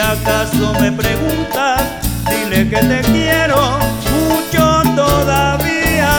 acaso me preguntas, dile que te quiero mucho todavía.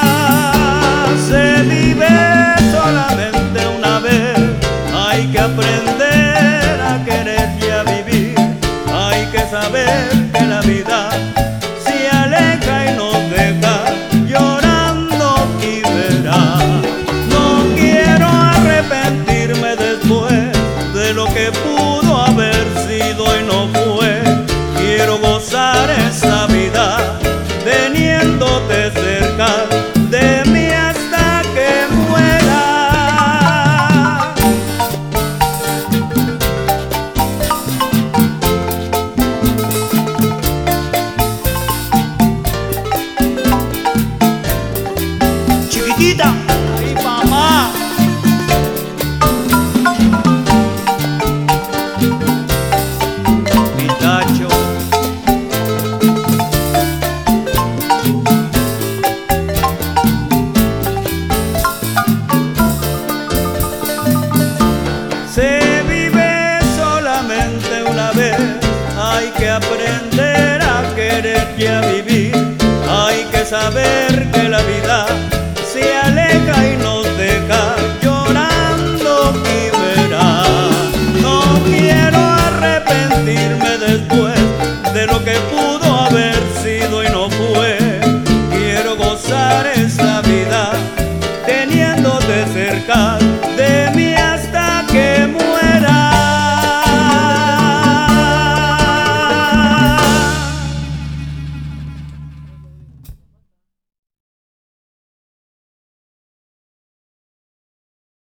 Se vive solamente una vez, hay que aprender a querer y a vivir. Hay que saber que la vida se aleja y nos deja llorando y verá. No quiero arrepentirme después de lo que pudo haber sido y no fue. Quiero gozar esa vida teniéndote cerca de mí hasta que muera. Chiquitita, ay mamá. Se vive solamente una vez, hay que aprender a querer y a vivir. Hay que saber que la vida se aleja y no